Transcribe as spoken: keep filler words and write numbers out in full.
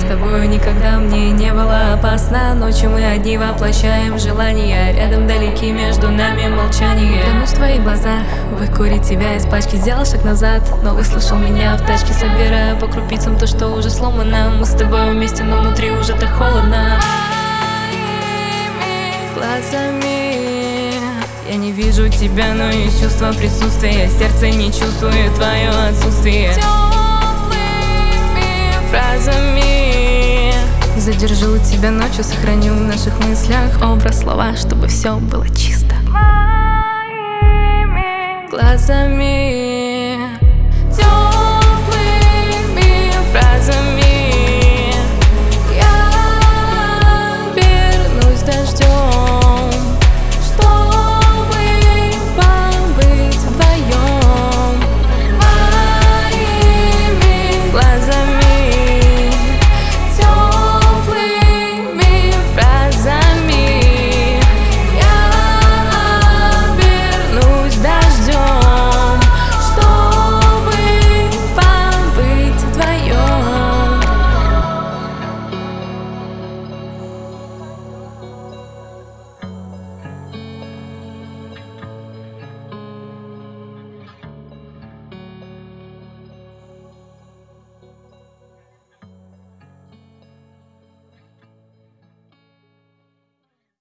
тобою никогда мне не было опасно. Ночью мы одни воплощаем желания, рядом далеки, между нами молчание. Клянусь в твоих глазах выкурить тебя из пачки. Сделал шаг назад, но выслушал меня в тачке. Собираю по крупицам то, что уже сломано. Мы с тобой вместе, но внутри уже так холодно. Глазами я не вижу тебя, но есть чувство присутствия. Сердце не чувствует твое отсутствие. Теплыми фразами задержу тебя ночью, сохраню в наших мыслях образ, слова, чтобы все было чисто. Моими глазами